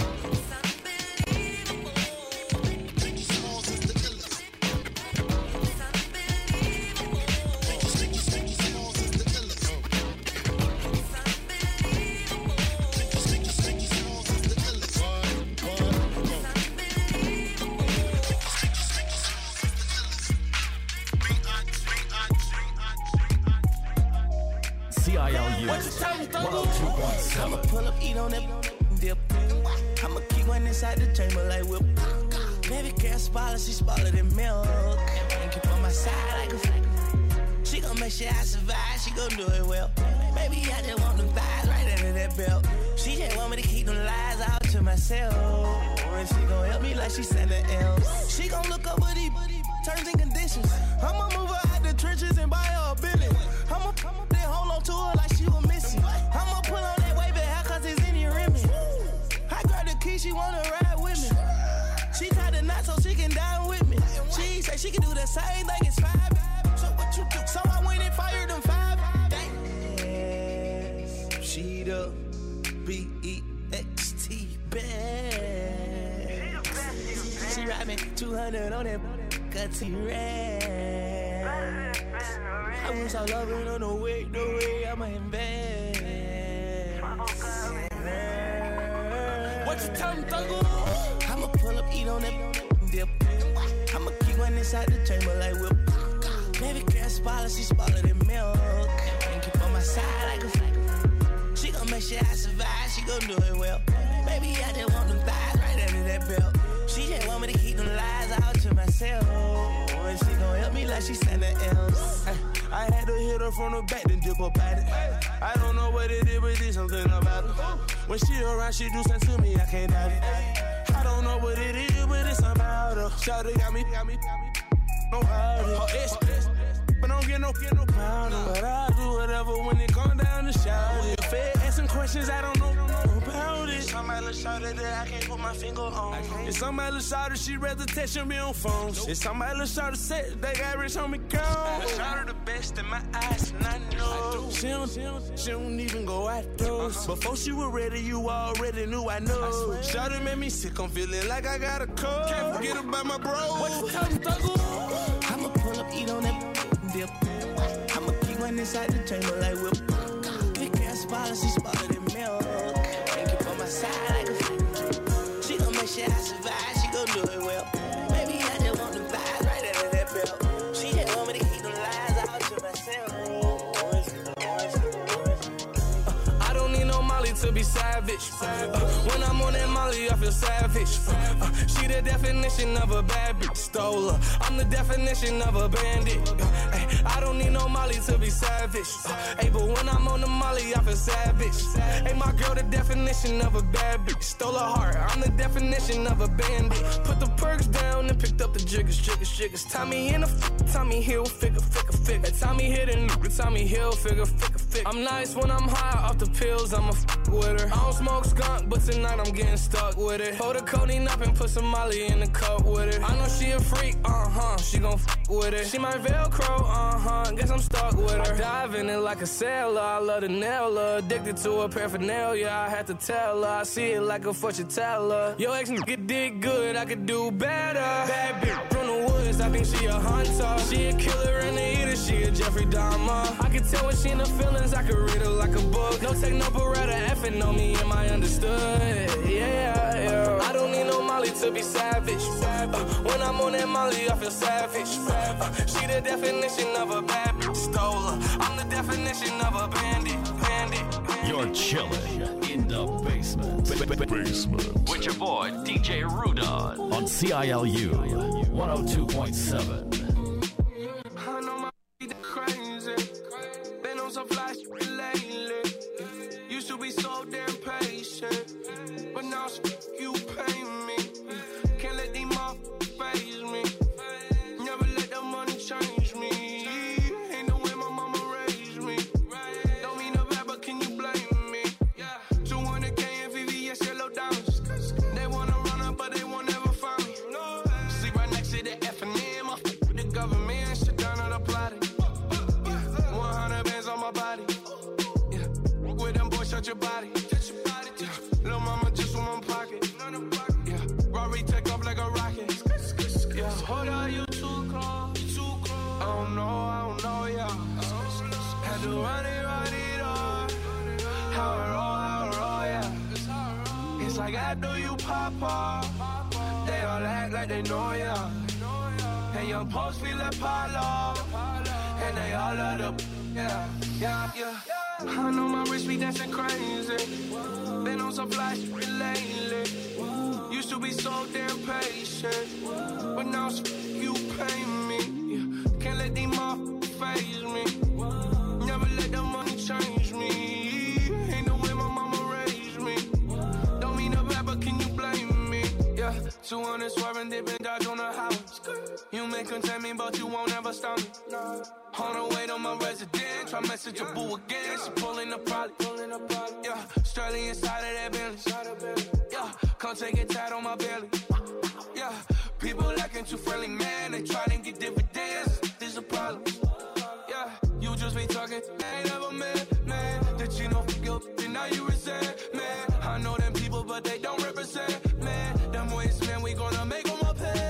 I'ma pull up, eat on that dip. I'ma keep one inside the chamber like whip. Baby girl spoiler, she spoiler than milk. And keep on my side like a flick. She gon' make sure I survive, she gon' do it well. Baby, I just want them thighs right under that belt. She just want me to keep them lies out to myself. And she gon' help me like she Santa else. She gon' look over these terms and conditions. I'ma move her out the trenches and buy her a billion. I'ma then hold on to her like she was missing. I'ma pull on that wavy hair cause it's in your rimming. I grabbed the key, she wanna ride with me. She tied the knot so she can dine with me. She say she can do the same thing, it's five. So what you do? So I went and fired them five. Yes, she the B E X T best. She ride me two hundred on that cutty red. I was all loving on the way, the way I'ma invest. What you tell me, Thuggle? I'ma pull up, eat on that dip. I'ma keep one inside the chamber like whip. Baby girl spoiler, she spoiler than milk. And keep on my side like a flick. She gon' make sure I survive, she gon' do it well. Baby, I just want them thighs right under that belt. She just want me to keep them lies out to myself. And she gon' help me like she Santa else. I had to hit her from the back, then dip up at it. I don't know what it is, but there's something about it. When she around, she do something to me, I can't doubt it. I don't know what it is, but it's about her. Shawty got me, got me, got me. No howdy. Her ex, but don't get no, get no powder. But I'll do whatever when it come down to shout it. Fed asking questions, I don't know about it. Somebody look shorter that I can't put my finger on. If somebody look shorter, she rather text me on phones. If somebody look shorter, set they got rich on me go. Shorter the best in my eyes, and I know she don't, she don't, she don't even go outdoors. Before she was ready, you already knew I know. Shorter made me sick, I'm feeling like I got a cold. Can't forget about my bro. What you tell me, Thuggle? I'ma pull up, eat on that dip. I'ma keep one inside the chamber like whip. Big girl spoiler, she spoiler than milk. And keep on my side like a flick. She gon' make sure I survive, she gon' do it well. Baby, I just want them thighs right under that belt. She just want me to keep them lies out to myself. Uh, I don't need no Molly to be savage. Uh, when I'm on that Molly, I feel savage. Uh, uh, she the definition of a bad bitch. Stole her. I'm the definition of a bandit. Uh, ay, I don't need no Molly to be savage. Uh, hey, but when I'm on the Molly, I feel savage. Hey, my girl, the definition of a bad bitch. Stole her heart. I'm the definition of a bandit. Put the perks down and picked up the jiggers, jiggers, jiggers. Tommy in the f- Tommy Hill, figure, figure, figure. Tommy hit and Tommy Hill, figure, figure, figure. I'm nice when I'm high off the pills. I'm a f- with her. I don't smoke skunk, but tonight I'm getting stuck with it. Hold the codeine up and put some Molly in the cup with it. I know she a freak, uh-huh, she gon' f*** with it. She my Velcro, uh-huh, guess I'm stuck with her. I dive in it like a sailor, I love the nail her. Addicted to her paraphernalia, I had to tell her. I see it like a fortune teller. Yo ex nigga did good, I could do better. Bad bitch from the woods, honest, I think she a hunter. She a killer and a eater, she a Jeffrey Dahmer. I can tell when she in the feelings, I can read her like a book. No take no beretta, effing on me, am I understood? Yeah, yeah. I don't need no Molly to be savage. Uh, when I'm on that Molly, I feel savage. Uh, she the definition of a bad bitch. Stole her. I'm the definition of a bandit. Bandit. bandit. You're chilling in the basement. Basement. With your boy, D J Rudon. On C I L U one oh two point seven. I know my crazy. Been on some flash lately. Used to be so damn patient. But now you pay me. Can't let these motherfuckers phase me. Never let the money change me. Ain't the way my mama raised me. Don't mean no bad, but can you blame me? two hundred K and V V S yellow diamonds. They wanna run up, but they won't ever find me. Sleep right next to the F and M. I f with the government, shit down on the plotting. one hundred bands on my body. Yeah. With them boys, shut your body. Yeah. Little mama just with one pocket. Yeah. Rory take off like a rocket. Yeah. Hold on, you too close. Too close. I don't know, I don't know, yeah. Had to run it, run it on. How it roll, how it roll, yeah. It's like after you pop off, they all act like they know, yeah. And your post feel like Palo. And they all love the, yeah, yeah, yeah. I know my wrist be dancing crazy. Been on some flash lately. Used to be so damn patient. But now you pay me. Can't let these motherfuckers phase me. Never let the money change me. Ain't the way my mama raised me. Don't mean no bad, but can you blame me? Yeah, two hundred swerving, dipping, dodge on the house. You may contain me, but you won't ever stop me. On the way to my residence, try message your boo again. She pulling the probably, yeah. Sterling inside of that Bentley, yeah. Come take a tat on my belly, yeah. People acting too friendly, man. They try to get dividends. This a problem, yeah. You just be talking, ain't never met, man. That you don't forgive, and now you resent, man. I know them people, but they don't represent, man. Them ways, man, we gonna make them up pay.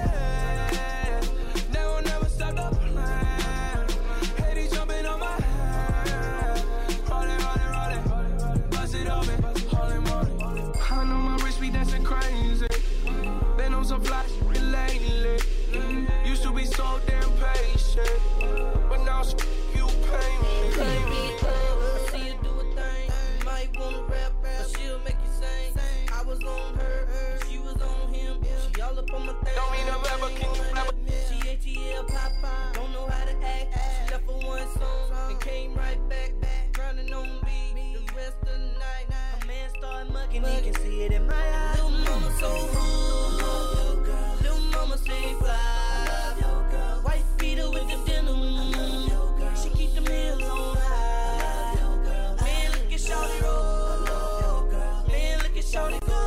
They will never stop the plan. Haiti jumping on my head. Rollin', rollin', rollin'. Bust it open, holdin' morning. I know my wrist be dancing crazy. Been on some flash lately. Used to be so damn patient. But now you pay me. Pay me. I see you do a thing. You might wanna rap, but she'll make you sing. I was on her, she was on him. She all up on my thing. Don't mean no bad, but can you flap? She A T L Popeye, don't know how to act. She left for one song and came right back, grinding on me the rest of the night. My man started mugging, he can see it in my eyes. Little mama so rude, little mama say fly. White beater with the denim, she keep the meals on high. Man, look at shawty roll, man, look at shawty go.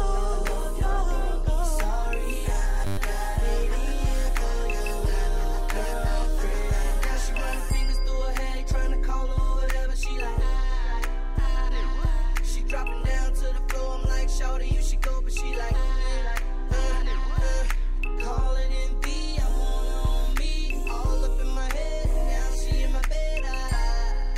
Shawty, you should go, but she like, uh, uh, call it in B, I want her on me, all up in my head, now she in my bed, I,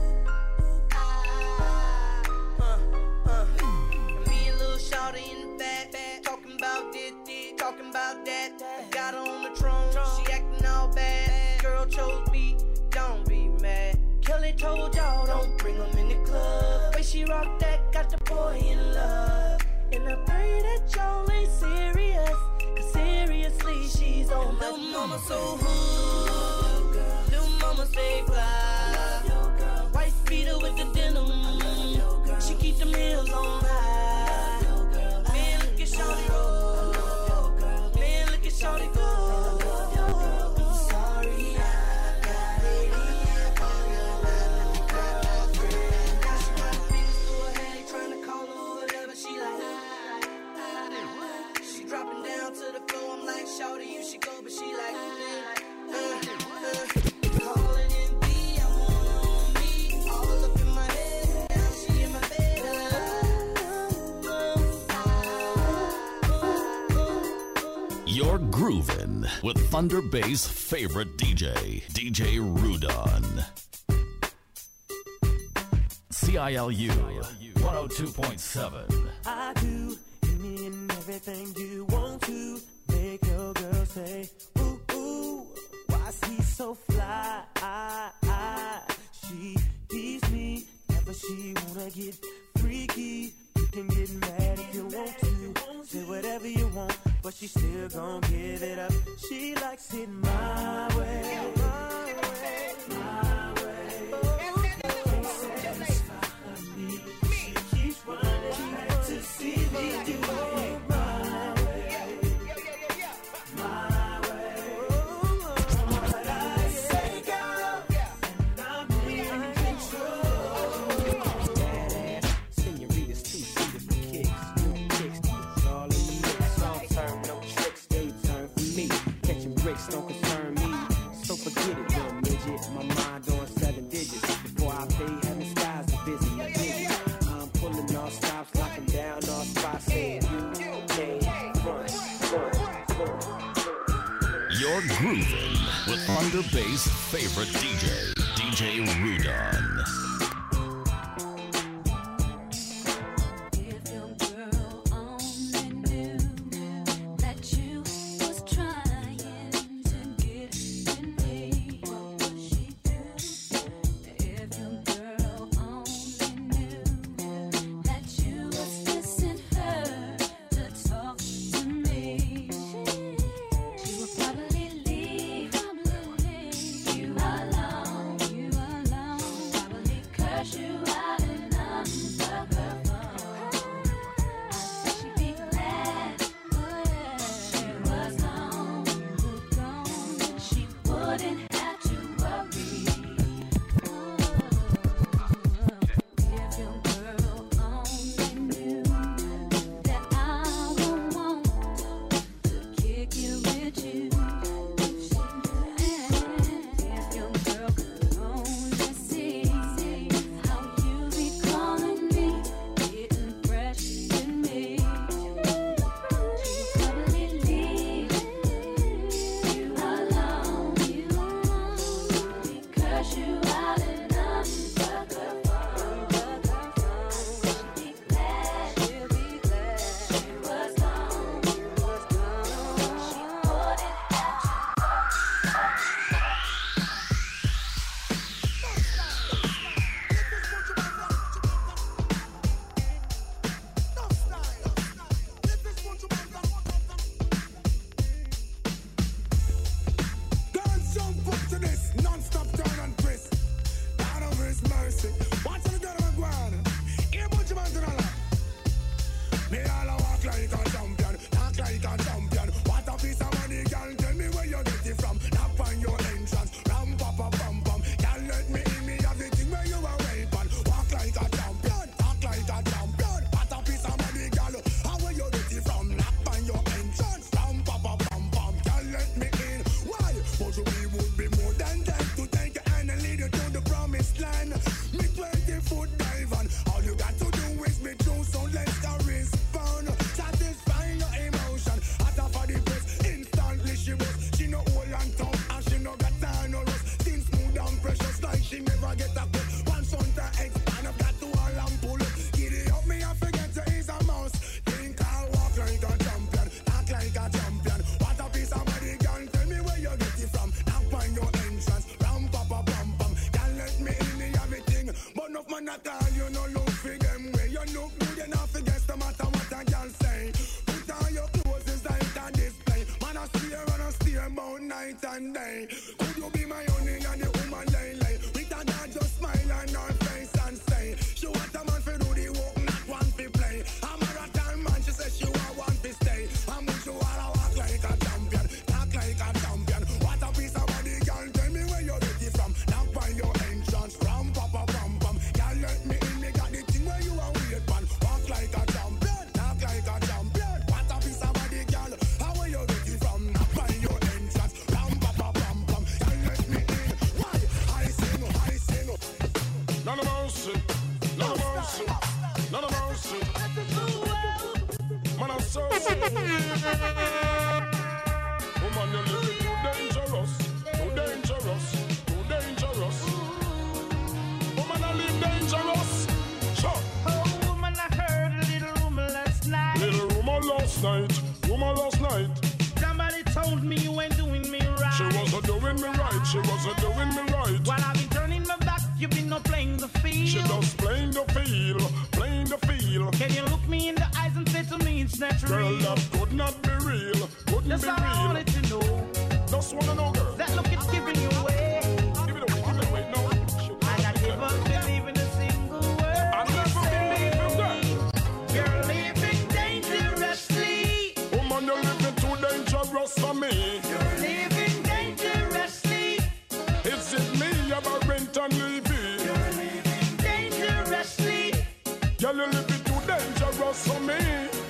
I, uh, uh, me and little shawty in the back, back, talking about this, this, talking about that, got her on the throne, she acting all bad, girl chose me, don't be mad, Kelly told y'all, don't bring them in the club, way she rock that, got the boy in love. And I pray that y'all ain't serious, cause seriously she's on my little mama so hood, little mama stay fly, white beater with the denim, she keep the meals on high. Man, look at shawty roll, man, look at shawty go. Shawty, you should go, but she like, uh, uh, call it in B, I want her on me, all up in my head, now she in my bed, You're grooving in with Thunder Bay's favorite D J, D J Rudon. C I L U one oh two point seven. I do any and everything you want to make your girl say, ooh, ooh, why's he so fly? I, I, she tease me, never she wanna get freaky. You can get mad if you want to, say whatever you want, but she still gon' give it up. She likes it my way, my way, my way. Can't satisfy her need. She keeps running back to see me do it my way, my way. But I say, girl, and I'm in control. Badass senoritas, two-seaters for kicks, new kicks, it's all in the mix. Long term, no tricks, they turn for me. Catching bricks don't concern me, so forget it, little midget. My mind on seven digits. Before I pay, heaven skies are busy. I'm pulling all stops, locking down all spots, saying you can't run, run, run. You're grooving with Thunder Bay's favorite D J, D J Rudon. Woman, you're living too dangerous, too dangerous, too dangerous. Woman, I live dangerous. Sure. Oh, woman, I heard a little rumor last night. Little rumor last night, rumor last night. Somebody told me you ain't doing me right. She wasn't doing me right, she wasn't doing me right. While I've been turning my back, you've been not playing the field. She just playing the field, playing the field. Can you look me in the eyes and say to me it's natural? Girl, that could not be real, couldn't That's be all real. I wanted to know. Just wanna know, girl. That look is giving you away. Give it away, give it away, no. And I never believe in a single word. I never believe in that. You're living dangerously. Woman, you're living too dangerous for me. You're living dangerously. Is it me about rent and living? You're living dangerously. Girl, you're living too dangerous for me.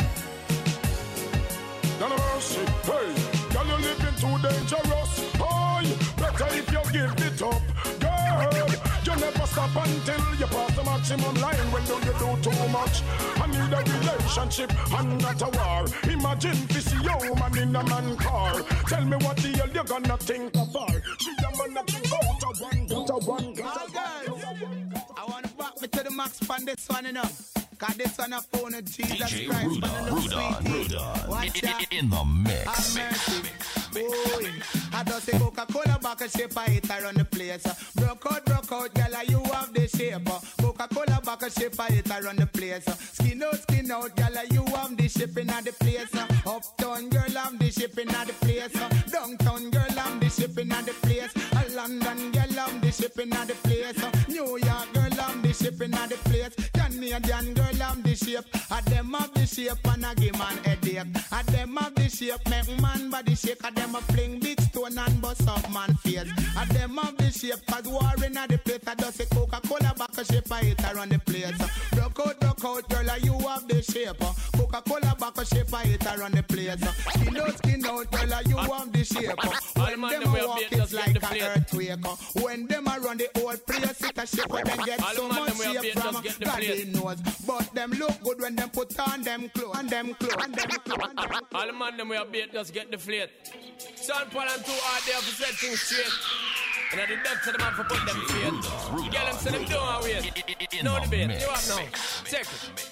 No mercy, hey. Girl, you're living too dangerous. Oh, better if you give it up. Girl, you never stop until you pass the maximum line. When do you do too much? I need a relationship and not a war. Imagine this woman in a man car. Tell me what the hell you gonna think of her. She a man that think out of one, out of one, out of one. I wanna back me to the max on this one, you know. Cause this one a phone of Jesus D J Christ. Rudon, Rudon, Rudon. Watch In, that. in the mix. Have mercy. Boy, I just say Coca-Cola back a shape I hit her on the place. Broke out, broke out, girl, you have the shape. Coca-Cola back a shape I hit her on the place. Skin out, skin out, girl, you have the shipping at the place. Uptown girl, I'm the shipping at the place. Downtown girl, I'm the shipping at the place. London girl, I'm the shipping at the place. New York girl, I'm the shipping at the place. Canadian girl, I'm the shape. I them have the shape and I give man headache. I them have the shape, make man body shake. I them a fling big stone and bust up man face. I them have the shape, cause war in the place. I just say Coca-Cola back a shape, I hit her on the place. Broke out, broke out, girl, you have the shape. Coca-Cola back a shape, I hit her on the place. Skin out, skin out, girl, you have the shape. When them a walk, it's like an earthquake. When them a run the whole place, it's a shape. When them get so much shape from God knows. But them look good when them put on them clothes. And them clothes, and them clothes, and them clothes. All the man them we are beat just get the flate. Son Paul and two are there for set things straight. And I did that to the man for put them feet. Get them so them don't wait. No debate. You have now. Check it.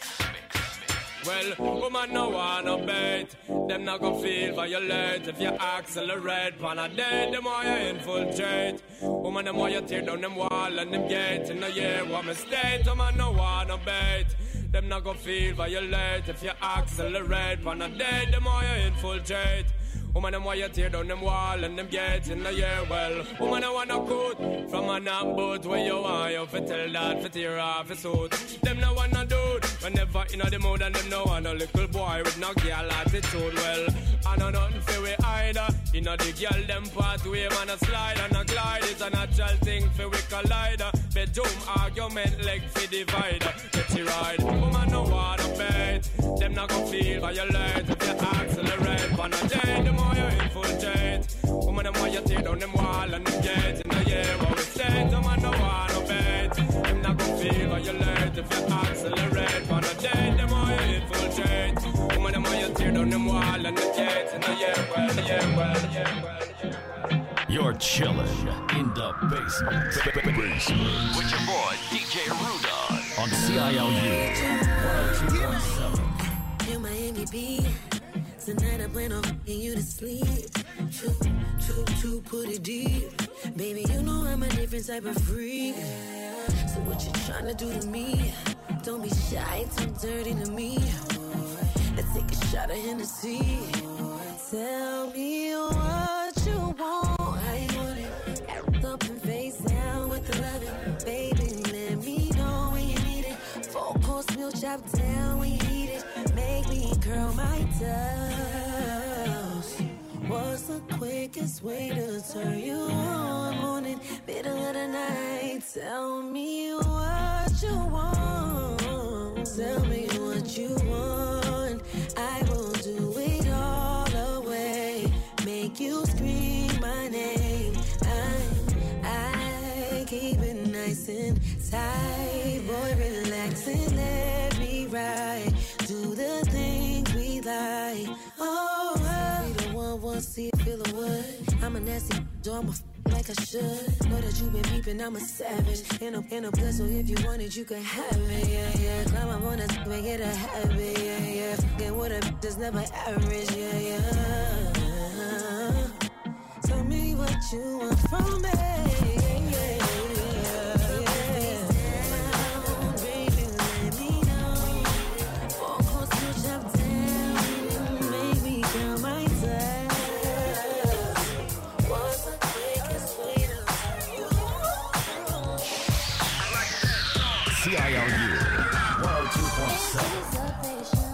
Well, woman no wanna bait. Them not gon' feel violate. If you accelerate pan a day, them more you infiltrate. Woman them more you tear down them wall and them gate. In the year what mistake, woman no wanna bait. Them not gon' feel violate. If you accelerate pan a day, them more you infiltrate. Woman, them why you tear down them wall and them gates in the year. Well, woman, I wanna coat from a knock boat where you are. You fit tell that, fit tear off his suit. Them no wanna do it whenever in the mood, and them no want a little boy with no girl attitude. Well, I know nothing for we either. You know the girl them pathway, man, a slide and a glide. It's a natural thing for we collider. Bedroom argument leg for divider. Get you right, woman, no wanna bait. Them not gon' feel violate if you accelerate. Wanna day, the more you infiltrate. Woman, them why you tear down them wall and them gates. In the year what we say, the man no wanna bait. Them not gon' feel violate if you accelerate. Wanna day, the more you infiltrate. Woman, them why you tear down them wall and them gates. In the year well, the year well, the year well, the year well. You're chilling in the basement. Basement. With your boy, D J Rudon on C I L U one oh two point seven. You're my M V P. Tonight I plan on f***ing you to sleep. Choo, choo, choo, put it deep. Baby, you know I'm a different type of freak. So what you tryna do to me? Don't be shy, too dirty to me. Let's take a shot of Hennessy. Tell me what you want. How you want it? Up and face down with the loving. Baby, let me know when you need it. Four course meal chop down when you eat it. Make me curl my toes. What's the quickest way to turn you on? Morning, middle of the night. Tell me what you want. Tell me what you want. I will do it all away. Make you scream my name. I, I keep it nice and tight. Boy, relax and let me ride. Do the things we like. Oh, I, we don't want one, see it, feel away. would. I'm a nasty, so I'm a f- like I should. Know that you been peeping, I'm a savage. In a, in a blood, so if you want it, you can have it, yeah, yeah. Climb up on that, make it a habit, yeah, yeah. Fucking with a that's never average, yeah, yeah. Tell me what you want from me, yeah, yeah, yeah. C I L U one oh two point seven.